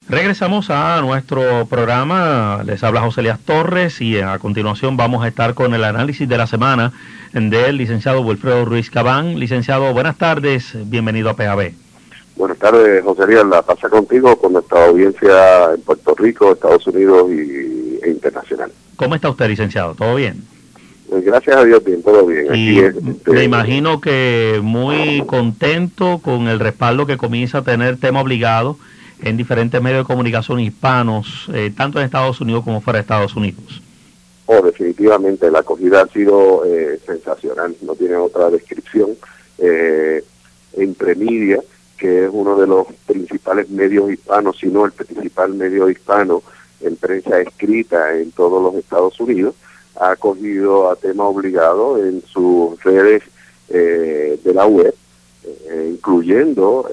Regresamos a nuestro programa, les habla José Elías Torres y a continuación vamos a estar con el análisis de la semana del licenciado Wilfredo Ruiz Cabán. Licenciado, buenas tardes, bienvenido a PAB. Buenas tardes, José Elías, la pasa contigo con nuestra audiencia en Puerto Rico, Estados Unidos e internacional. ¿Cómo está usted, licenciado? ¿Todo bien? Gracias a Dios, bien, todo bien. Y me imagino que muy contento con el respaldo que comienza a tener Tema Obligado en diferentes medios de comunicación hispanos, tanto en Estados Unidos como fuera de Estados Unidos. Definitivamente, la acogida ha sido sensacional, no tiene otra descripción. Entre Media, que es uno de los principales medios hispanos, si no el principal medio hispano en prensa escrita en todos los Estados Unidos, ha acogido a Tema Obligado en sus redes de la web, incluyendo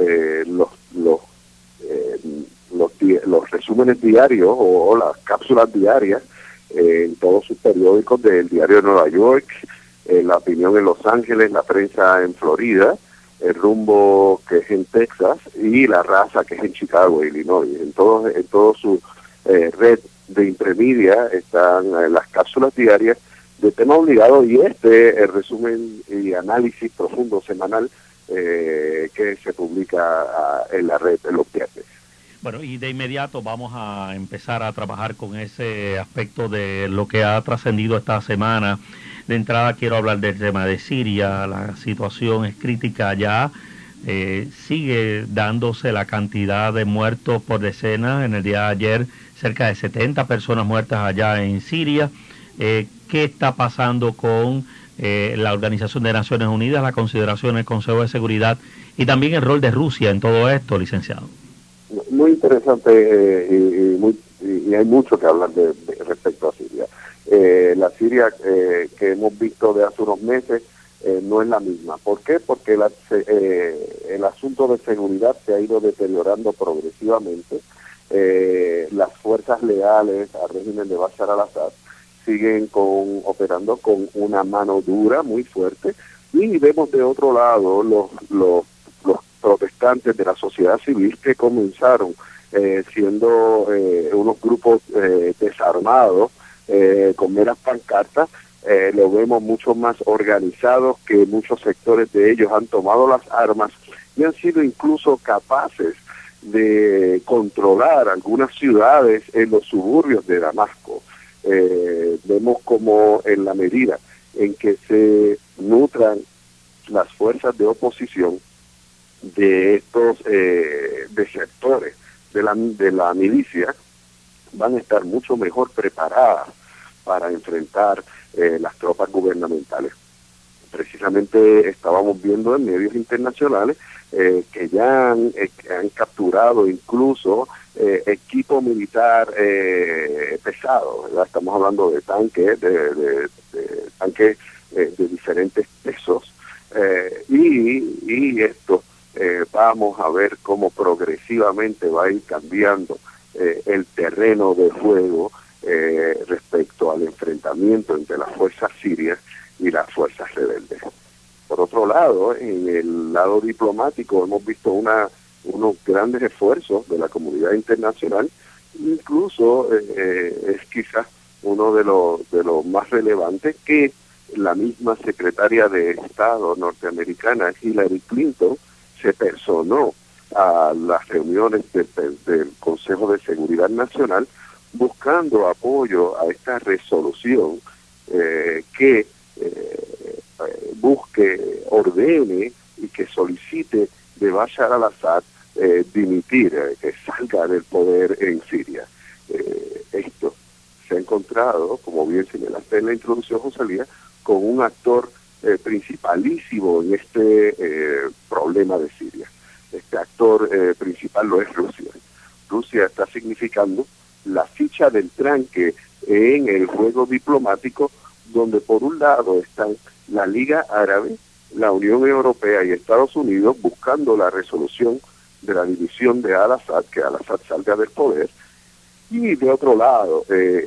los resúmenes diarios o las cápsulas diarias en todos sus periódicos del Diario de Nueva York, La Opinión en Los Ángeles, La Prensa en Florida, El Rumbo, que es en Texas, y La Raza, que es en Chicago, Illinois. En todo su red de Impremedia están las cápsulas diarias de Tema Obligado y el resumen y análisis profundo semanal que se publica en la red en los viernes. Bueno, y de inmediato vamos a empezar a trabajar con ese aspecto de lo que ha trascendido esta semana. De entrada quiero hablar del tema de Siria. La situación es crítica allá. Sigue dándose la cantidad de muertos por decenas. En el día de ayer, cerca de 70 personas muertas allá en Siria. ¿Qué está pasando con la Organización de Naciones Unidas, la consideración del Consejo de Seguridad y también el rol de Rusia en todo esto, licenciado? Muy interesante y hay mucho que hablar respecto a Siria. La Siria que hemos visto de hace unos meses no es la misma. ¿Por qué? Porque el asunto de seguridad se ha ido deteriorando progresivamente. Las fuerzas leales al régimen de Bashar al-Assad siguen operando con una mano dura muy fuerte, y vemos de otro lado los protestantes de la sociedad civil que comenzaron siendo unos grupos desarmados con meras pancartas. Lo vemos mucho más organizados, que muchos sectores de ellos han tomado las armas y han sido incluso capaces de controlar algunas ciudades en los suburbios de Damasco. Vemos como en la medida en que se nutran las fuerzas de oposición de estos desertores de la milicia, van a estar mucho mejor preparadas para enfrentar las tropas gubernamentales. Precisamente estábamos viendo en medios internacionales que ya han capturado incluso equipo militar pesado, ¿verdad? Estamos hablando de tanques, de tanques de diferentes pesos, y esto vamos a ver cómo progresivamente va a ir cambiando el terreno de juego respecto al enfrentamiento entre las fuerzas sirias y las fuerzas rebeldes. Por otro lado, en el lado diplomático hemos visto unos grandes esfuerzos de la comunidad internacional. Incluso es quizás uno de los más relevantes, que la misma secretaria de Estado norteamericana, Hillary Clinton, se personó a las reuniones del Consejo de Seguridad Nacional buscando apoyo a esta resolución que busque, ordene y que solicite de Bashar al-Assad dimitir, que salga del poder en Siria. Esto se ha encontrado, como bien señalaste en la introducción, José Elías, con un actor principalísimo en este problema de Siria. Este actor principal lo es Rusia. Rusia está significando la ficha del tranque en el juego diplomático, donde por un lado están la Liga Árabe, la Unión Europea y Estados Unidos buscando la resolución de la división de Al-Assad, que Al-Assad salga del poder, y de otro lado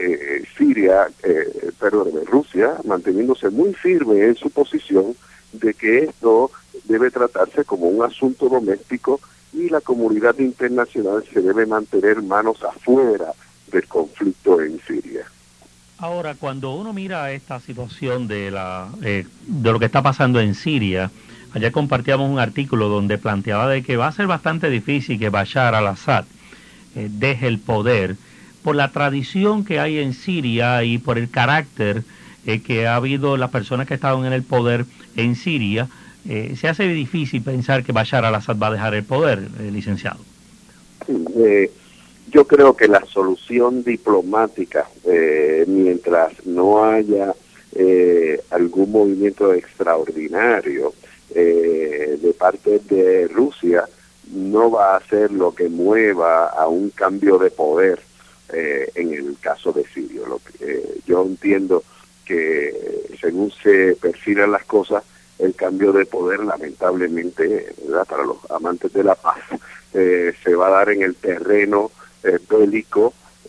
Rusia manteniéndose muy firme en su posición de que esto debe tratarse como un asunto doméstico y la comunidad internacional se debe mantener manos afuera del conflicto en Siria. Ahora, cuando uno mira esta situación de lo que está pasando en Siria, ayer compartíamos un artículo donde planteaba de que va a ser bastante difícil que Bashar al-Assad deje el poder por la tradición que hay en Siria y por el carácter que ha habido las personas que estaban en el poder en Siria. Se hace difícil pensar que Bashar al-Assad va a dejar el poder, licenciado. Sí, yo creo que la solución diplomática, mientras no haya algún movimiento extraordinario de parte de Rusia, no va a ser lo que mueva a un cambio de poder en el caso de Siria. Yo entiendo que según se perfilan las cosas, el cambio de poder, lamentablemente, ¿verdad?, para los amantes de la paz, se va a dar en el terreno bélico,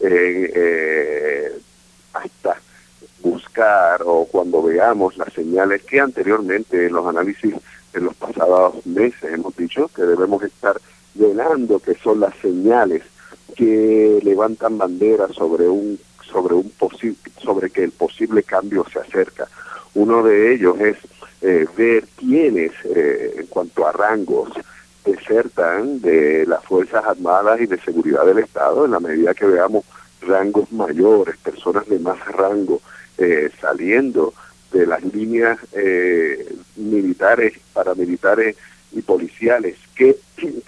hasta buscar, o cuando veamos las señales que anteriormente en los análisis en los pasados meses hemos dicho que debemos estar velando, que son las señales que levantan bandera sobre que el posible cambio se acerca. Uno de ellos es ver quiénes, en cuanto a rangos, desertan de las Fuerzas Armadas y de Seguridad del Estado. En la medida que veamos rangos mayores, personas de más rango saliendo de las líneas militares, paramilitares y policiales que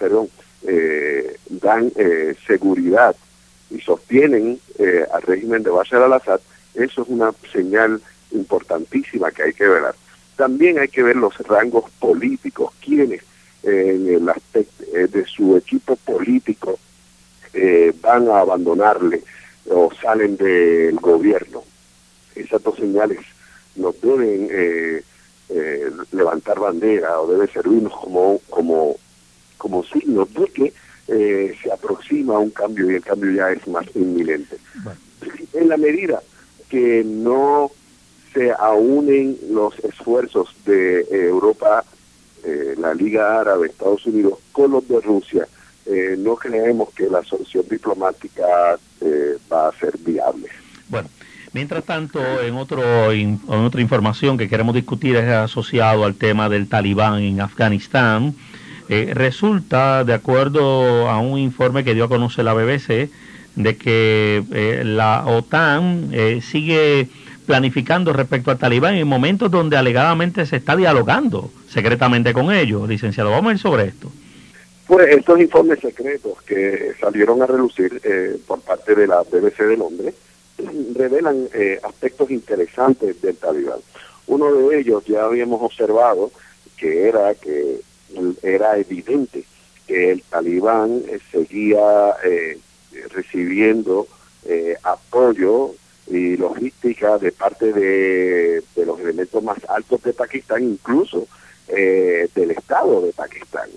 dan seguridad y sostienen al régimen de Bashar al-Assad, eso es una señal importantísima que hay que ver. También hay que ver los rangos políticos, quienes en el aspecto de su equipo político van a abandonarle o salen del gobierno. Esas dos señales nos deben levantar bandera, o debe servirnos como signos de que se aproxima un cambio, y el cambio ya es más inminente. Bueno. En la medida que no se aúnen los esfuerzos de Europa, la Liga Árabe, Estados Unidos, con los de Rusia, no creemos que la solución diplomática va a ser viable. Bueno, mientras tanto, en otra información que queremos discutir es asociado al tema del Talibán en Afganistán. Resulta, de acuerdo a un informe que dio a conocer la BBC, de que la OTAN sigue planificando respecto al Talibán en momentos donde alegadamente se está dialogando secretamente con ellos. Licenciado, vamos a ir sobre esto. Pues estos informes secretos que salieron a relucir por parte de la BBC de Londres revelan aspectos interesantes del Talibán. Uno de ellos ya habíamos observado que era evidente que el Talibán seguía recibiendo apoyo y logística de parte de los elementos más altos de Pakistán, incluso del Estado de Pakistán.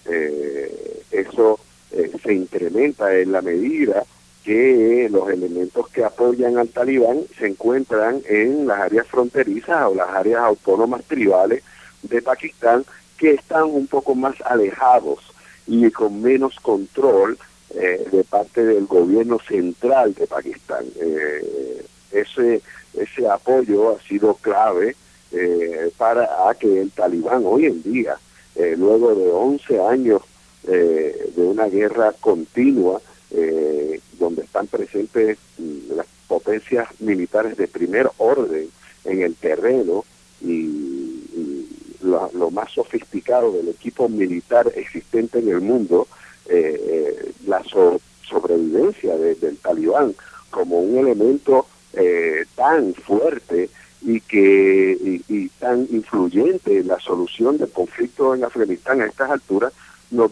Eso se incrementa en la medida que los elementos que apoyan al Talibán se encuentran en las áreas fronterizas o las áreas autónomas tribales de Pakistán, que están un poco más alejados y con menos control de parte del gobierno central de Pakistán. Ese apoyo ha sido clave para que el Talibán hoy en día, luego de 11 años de una guerra continua, donde están presentes las potencias militares de primer orden en el terreno y lo más sofisticado del equipo militar existente en el mundo, la sobrevivencia del Talibán como un elemento tan fuerte y tan influyente en la solución del conflicto en Afganistán a estas alturas, nos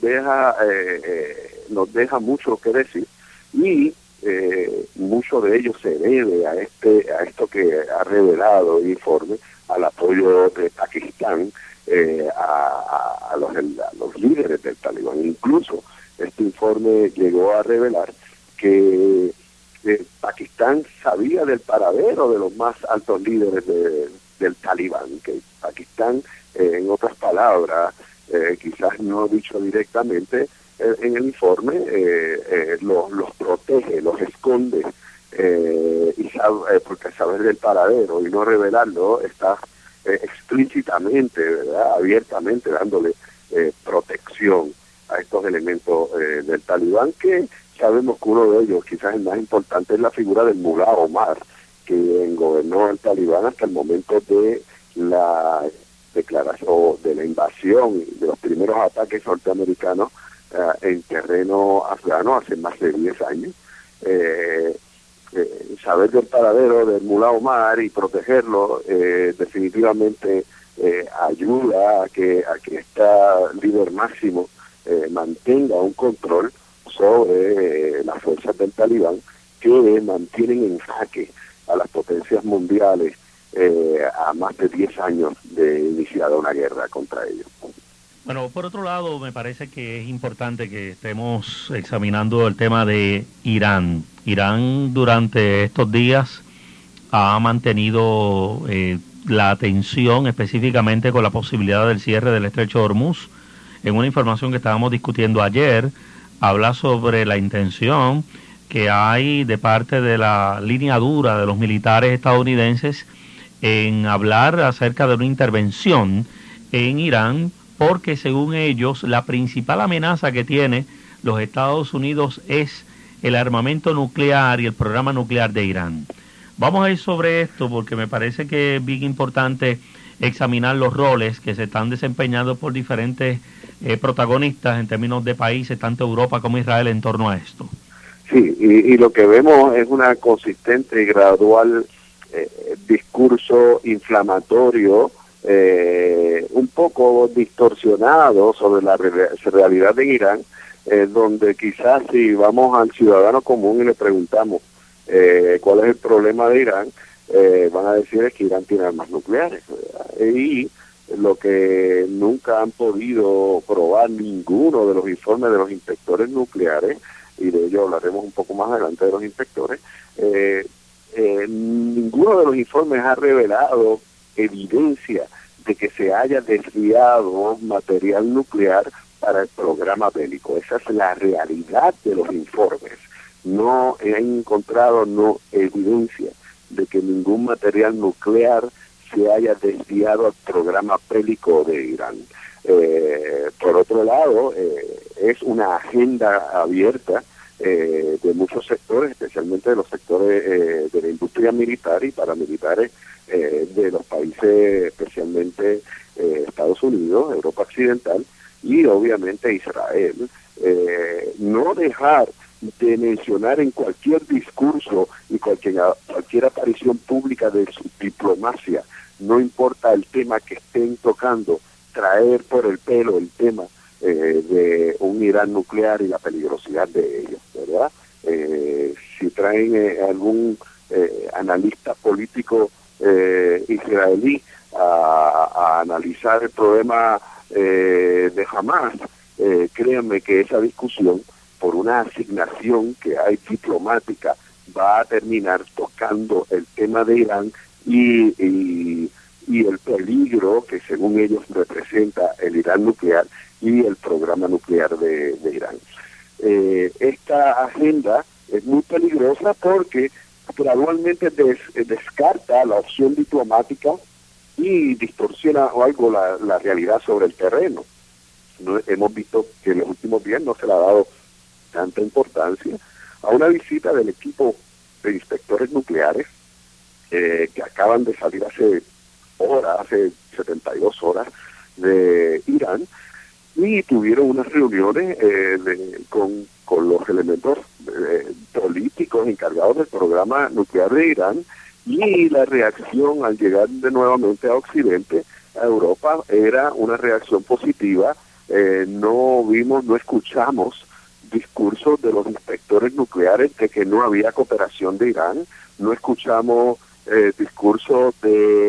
deja mucho que decir, y mucho de ello se debe a esto que ha revelado el informe, al apoyo de Pakistán a los líderes del Talibán. Incluso este informe llegó a revelar que Pakistán sabía del paradero de los más altos líderes del Talibán, que Pakistán, en otras palabras, quizás no dicho directamente, en el informe, los protege, los esconde, porque saber del paradero y no revelarlo está explícitamente, ¿verdad?, abiertamente dándole protección a estos elementos del talibán, que sabemos que uno de ellos, quizás el más importante, es la figura del Mullah Omar, que gobernó el talibán hasta el momento de la declaración, de la invasión, de los primeros ataques norteamericanos en terreno afgano hace más de 10 años. Saber del paradero del Mullah Omar y protegerlo definitivamente ayuda a que este líder máximo mantenga un control sobre las fuerzas del talibán, que mantienen en jaque a las potencias mundiales a más de 10 años de iniciada una guerra contra ellos. Bueno, por otro lado, me parece que es importante que estemos examinando el tema de Irán. Irán durante estos días ha mantenido la atención específicamente con la posibilidad del cierre del estrecho de Hormuz. En una información que estábamos discutiendo ayer, habla sobre la intención que hay de parte de la línea dura de los militares estadounidenses en hablar acerca de una intervención en Irán, porque según ellos la principal amenaza que tiene los Estados Unidos es el armamento nuclear y el programa nuclear de Irán. Vamos a ir sobre esto porque me parece que es bien importante examinar los roles que se están desempeñando por diferentes protagonistas en términos de países, tanto Europa como Israel, en torno a esto. Sí, y lo que vemos es una consistente y gradual discurso inflamatorio, un poco distorsionado sobre la realidad de Irán, donde quizás si vamos al ciudadano común y le preguntamos cuál es el problema de Irán, van a decir es que Irán tiene armas nucleares, ¿verdad? Y lo que nunca han podido probar ninguno de los informes de los inspectores nucleares, y de ello hablaremos un poco más adelante de los inspectores, ninguno de los informes ha revelado evidencia de que se haya desviado material nuclear para el programa bélico. Esa es la realidad de los informes. No han encontrado evidencia de que ningún material nuclear se haya desviado al programa bélico de Irán. Por otro lado, es una agenda abierta de muchos sectores, especialmente de los sectores de la industria militar y paramilitares de los países, especialmente Estados Unidos, Europa Occidental y obviamente Israel. No dejar de mencionar en cualquier discurso y cualquier aparición pública de su diplomacia, no importa el tema que estén tocando, traer por el pelo el tema de un Irán nuclear y la peligrosidad de ellos, ¿verdad? Si traen algún analista político israelí a analizar el problema de Hamas, créanme que esa discusión, por una asignación que hay diplomática, va a terminar tocando el tema de Irán y el peligro que según ellos representa el Irán nuclear y el programa nuclear de Irán. Esta agenda es muy peligrosa porque gradualmente descarta la opción diplomática y distorsiona algo la realidad sobre el terreno. Hemos visto que en los últimos días no se le ha dado tanta importancia a una visita del equipo de inspectores nucleares que acaban de salir hace 72 horas de Irán, y tuvieron unas reuniones con los elementos políticos encargados del programa nuclear de Irán, y la reacción al llegar nuevamente a Occidente, a Europa, era una reacción positiva. No escuchamos discursos de los inspectores nucleares de que no había cooperación de Irán, no escuchamos discursos de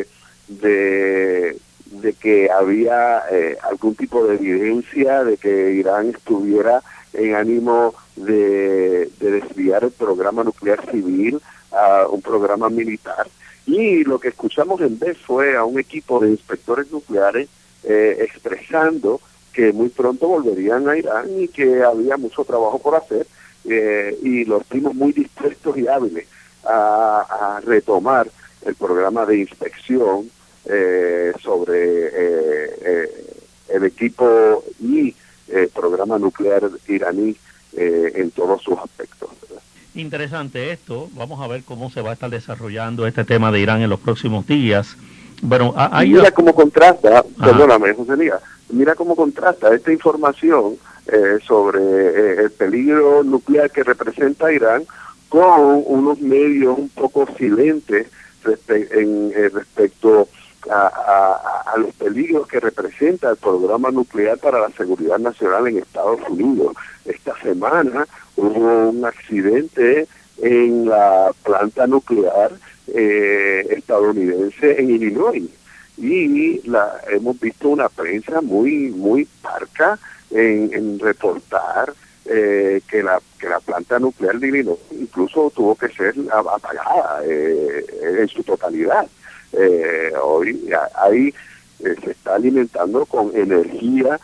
que había algún tipo de evidencia de que Irán estuviera en ánimo de desviar el programa nuclear civil a un programa militar. Y lo que escuchamos en vez fue a un equipo de inspectores nucleares expresando que muy pronto volverían a Irán y que había mucho trabajo por hacer, y los vimos muy dispuestos y hábiles a retomar el programa de inspección sobre el equipo y programa nuclear iraní en todos sus aspectos, ¿verdad? Interesante esto. Vamos a ver cómo se va a estar desarrollando este tema de Irán en los próximos días. Bueno, mira cómo contrasta, perdóname, José Lía, mira cómo contrasta esta información sobre el peligro nuclear que representa Irán con unos medios un poco silentes respecto a los peligros que representa el programa nuclear para la seguridad nacional en Estados Unidos. Esta semana hubo un accidente en la planta nuclear estadounidense en Illinois, y hemos visto una prensa muy parca en reportar que la planta nuclear de Illinois incluso tuvo que ser apagada en su totalidad. Hoy ahí se está alimentando con energía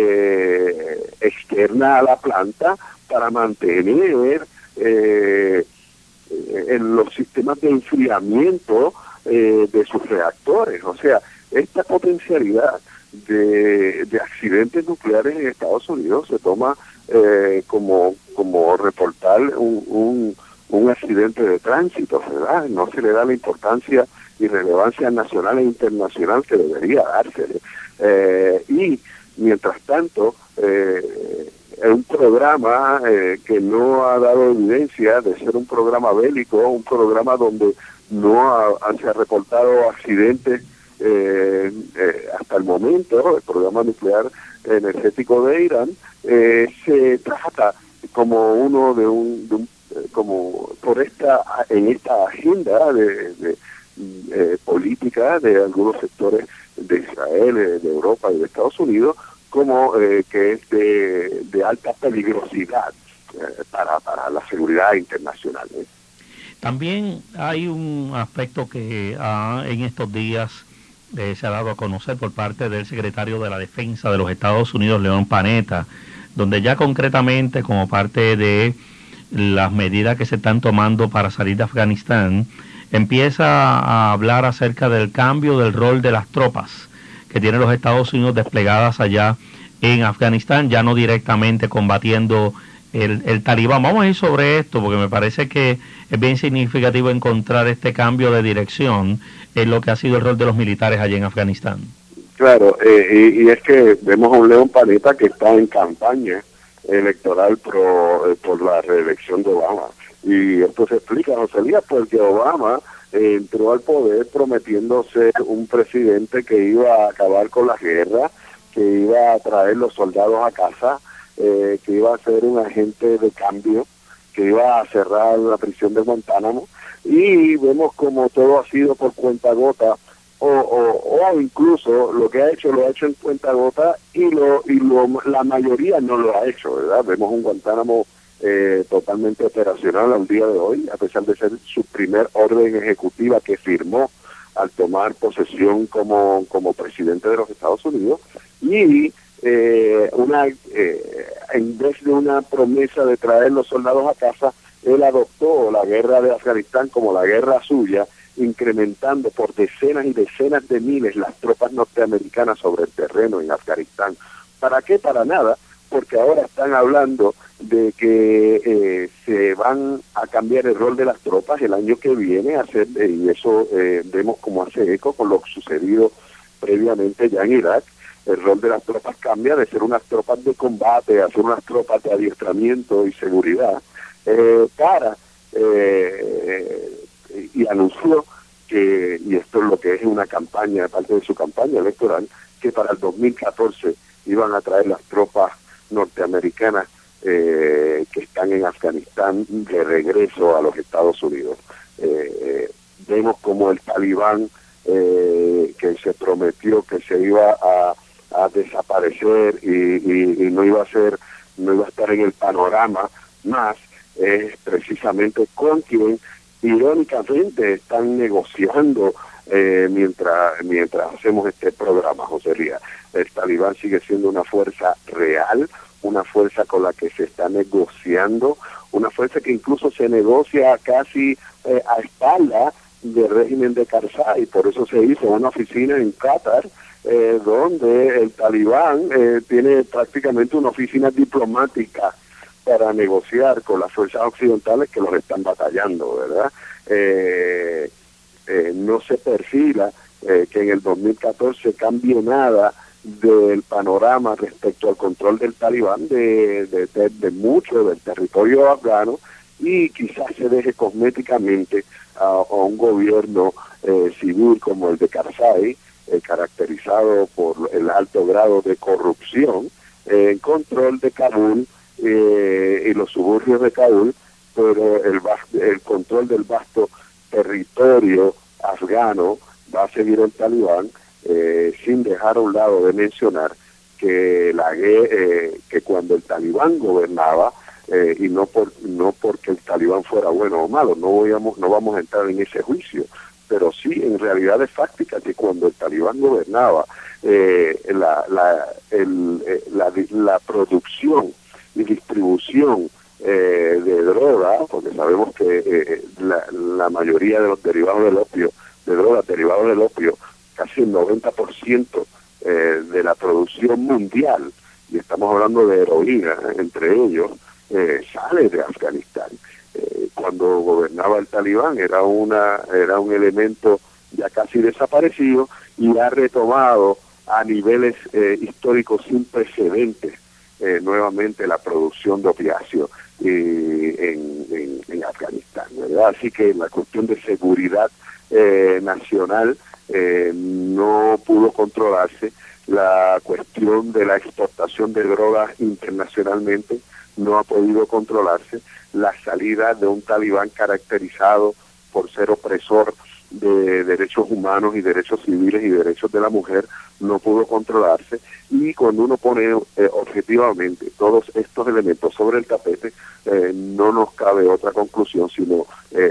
externa a la planta para mantener en los sistemas de enfriamiento de sus reactores. O sea, esta potencialidad de accidentes nucleares en Estados Unidos se toma como reportar un accidente de tránsito, ¿verdad? No se le da la importancia y relevancia nacional e internacional que debería dársele. Y mientras tanto, es un programa que no ha dado evidencia de ser un programa bélico, un programa donde no se ha reportado accidentes hasta el momento. El programa nuclear energético de Irán se trata como uno de como en esta agenda de política de algunos sectores de Israel, de Europa y de Estados Unidos, como que es de alta peligrosidad para la seguridad internacional. También hay un aspecto que en estos días se ha dado a conocer por parte del secretario de la Defensa de los Estados Unidos, Leon Panetta, donde ya concretamente, como parte de las medidas que se están tomando para salir de Afganistán, empieza a hablar acerca del cambio del rol de las tropas que tienen los Estados Unidos desplegadas allá en Afganistán, ya no directamente combatiendo el talibán. Vamos a ir sobre esto porque me parece que es bien significativo encontrar este cambio de dirección en lo que ha sido el rol de los militares allá en Afganistán. Claro, y es que vemos a un Leon Panetta que está en campaña electoral por la reelección de Obama. Y esto se explica, José Lía, porque Obama entró al poder prometiendo ser un presidente que iba a acabar con la guerra, que iba a traer los soldados a casa, que iba a ser un agente de cambio, que iba a cerrar la prisión de Guantánamo, y vemos como todo ha sido por cuentagota, o incluso lo que ha hecho lo ha hecho en cuentagota, y la mayoría no lo ha hecho, ¿verdad? Vemos un Guantánamo totalmente operacional al día de hoy, a pesar de ser su primer orden ejecutiva que firmó al tomar posesión como presidente de los Estados Unidos, y en vez de una promesa de traer los soldados a casa, él adoptó la guerra de Afganistán como la guerra suya, incrementando por decenas y decenas de miles las tropas norteamericanas sobre el terreno en Afganistán. ¿Para qué? Para nada, porque ahora están hablando de que se van a cambiar el rol de las tropas el año que viene, y eso vemos como hace eco con lo sucedido previamente ya en Irak. El rol de las tropas cambia de ser unas tropas de combate a ser unas tropas de adiestramiento y seguridad, y anunció que, y esto es lo que es una campaña, parte de su campaña electoral, que para el 2014 iban a traer las tropas norteamericanas que están en Afganistán de regreso a los Estados Unidos. Vemos como el talibán, que se prometió que se iba a desaparecer y no iba a estar en el panorama más, es precisamente con quien irónicamente están negociando mientras hacemos este programa, José Ría. El Talibán sigue siendo una fuerza real, una fuerza con la que se está negociando, una fuerza que incluso se negocia casi a espalda del régimen de Karzai. Por eso se hizo una oficina en Qatar, donde el Talibán tiene prácticamente una oficina diplomática para negociar con las fuerzas occidentales que los están batallando, ¿verdad? No se perfila que en el 2014 cambie nada del panorama respecto al control del Talibán de mucho del territorio afgano, y quizás se deje cosméticamente a un gobierno civil como el de Karzai, caracterizado por el alto grado de corrupción, en control de Kabul y los suburbios de Kabul, pero el control del vasto territorio afgano va a seguir el Talibán, sin dejar a un lado de mencionar que que cuando el Talibán gobernaba, y no porque el Talibán fuera bueno o malo, no vamos a entrar en ese juicio, pero sí en realidades fácticas que cuando el Talibán gobernaba, la producción y distribución de droga, porque sabemos que la mayoría de los derivados del opio, de drogas derivados del opio, casi el 90% de la producción mundial, y estamos hablando de heroína entre ellos, sale de Afganistán. Cuando gobernaba el Talibán era un elemento ya casi desaparecido, y ha retomado a niveles históricos sin precedentes nuevamente la producción de opiáceos en Afganistán, ¿verdad? Así que la cuestión de seguridad nacional no pudo controlarse, la cuestión de la exportación de drogas internacionalmente no ha podido controlarse, la salida de un Talibán caracterizado por ser opresor de derechos humanos y derechos civiles y derechos de la mujer no pudo controlarse, y cuando uno pone objetivamente todos estos elementos sobre el tapete, no nos cabe otra conclusión sino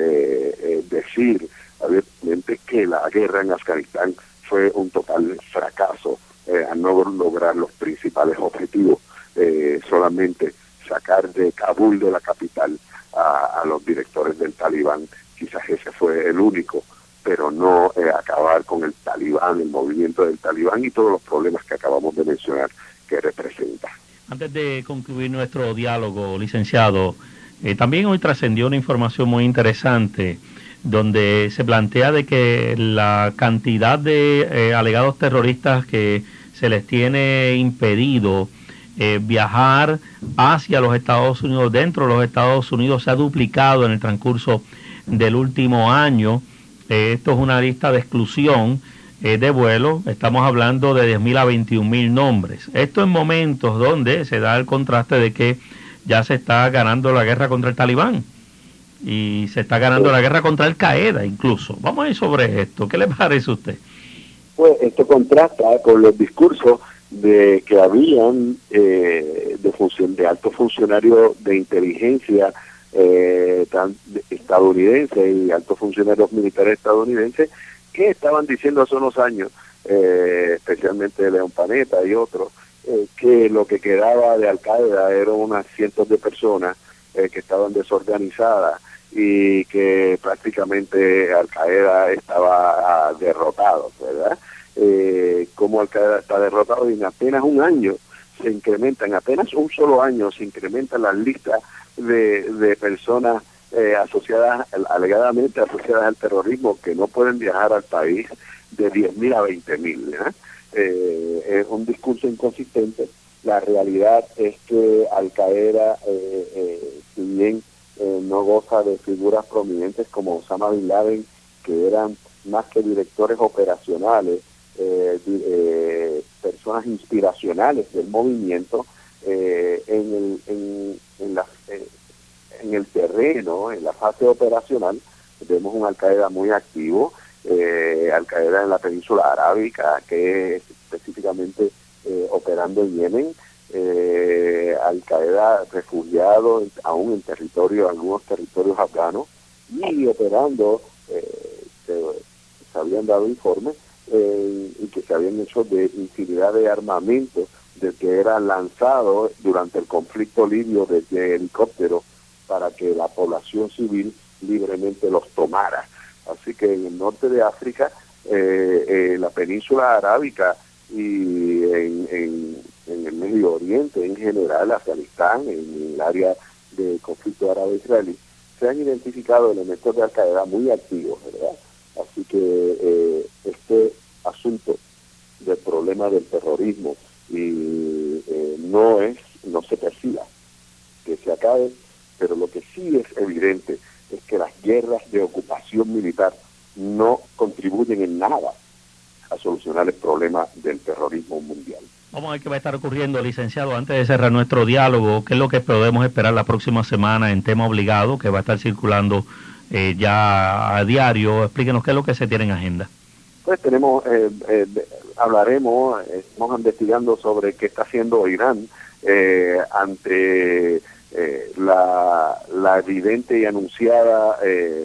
decir abiertamente que la guerra en Afganistán fue un total fracaso, a no lograr los principales objetivos, solamente sacar de Kabul, de la capital, a los directores del Talibán. Quizás ese fue el único, pero no acabar con el Talibán, el movimiento del Talibán y todos los problemas que acabamos de mencionar que representa. Antes de concluir nuestro diálogo, licenciado, también hoy trascendió una información muy interesante donde se plantea de que la cantidad de alegados terroristas que se les tiene impedido viajar hacia los Estados Unidos, dentro de los Estados Unidos, se ha duplicado en el transcurso del último año. Esto es una lista de exclusión de vuelo. Estamos hablando de 10.000 a 21.000 nombres. Esto en momentos donde se da el contraste de que ya se está ganando la guerra contra el Talibán y se está ganando la guerra contra Al Qaeda incluso. Vamos a ir sobre esto. ¿Qué le parece a usted? Pues esto contrasta con los discursos de que habían de altos funcionarios de inteligencia estadounidenses y altos funcionarios militares estadounidenses que estaban diciendo hace unos años, especialmente León Panetta y otros, que lo que quedaba de Al Qaeda eran unas cientos de personas que estaban desorganizadas y que prácticamente Al Qaeda estaba derrotado, ¿verdad? Como Al Qaeda está derrotado, y en apenas un año se incrementan, apenas un solo año se incrementan las listas de personas alegadamente asociadas al terrorismo que no pueden viajar al país, de 10.000 a 20.000. Es un discurso inconsistente. La realidad es que Al Qaeda, si bien no goza de figuras prominentes como Osama Bin Laden, que eran más que directores operacionales, personas inspiracionales del movimiento, en el terreno, en la fase operacional, vemos un Al Qaeda muy activo, Al Qaeda en la península arábica, que es específicamente operando en Yemen, Al Qaeda refugiado aún en algunos territorios afganos, y operando, se habían dado informes y que se habían hecho de infinidad de armamentos de que era lanzado durante el conflicto libio desde helicópteros para que la población civil libremente los tomara. Así que en el norte de África, la península arábica y en el Medio Oriente en general, Afganistán, en el área del conflicto árabe-israelí, se han identificado elementos de Al-Qaeda muy activos, ¿verdad? Así que este asunto del problema del terrorismo no se persiga que se acabe, pero lo que sí es evidente es que las guerras de ocupación militar no contribuyen en nada a solucionar el problema del terrorismo mundial. Vamos a ver qué va a estar ocurriendo, licenciado. Antes de cerrar nuestro diálogo, ¿qué es lo que podemos esperar la próxima semana en tema obligado, que va a estar circulando ya a diario? Explíquenos qué es lo que se tiene en agenda. Pues hablaremos, estamos investigando sobre qué está haciendo Irán ante la evidente y anunciada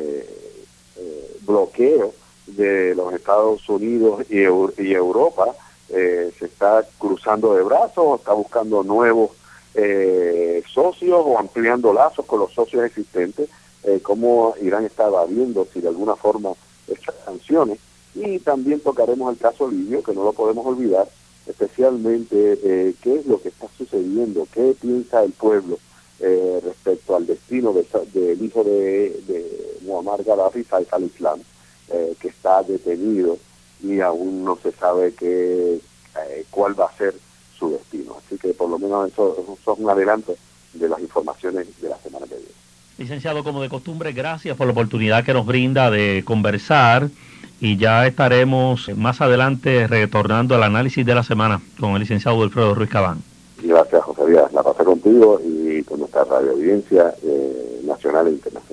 bloqueo de los Estados Unidos y Europa. Se está cruzando de brazos, está buscando nuevos socios o ampliando lazos con los socios existentes, cómo Irán está evadiendo, si de alguna forma, estas sanciones. Y también tocaremos el caso libio, que no lo podemos olvidar, especialmente qué es lo que está sucediendo, qué piensa el pueblo respecto al destino del hijo de Muammar Gaddafi, Saif al-Islam, que está detenido y aún no se sabe cuál va a ser su destino. Así que por lo menos eso es un adelanto de las informaciones de la semana que viene. Licenciado, como de costumbre, gracias por la oportunidad que nos brinda de conversar y ya estaremos más adelante retornando al análisis de la semana con el licenciado Wilfredo Ruiz Cabán. Gracias, José Díaz. La pasé contigo y con nuestra radio audiencia nacional e internacional.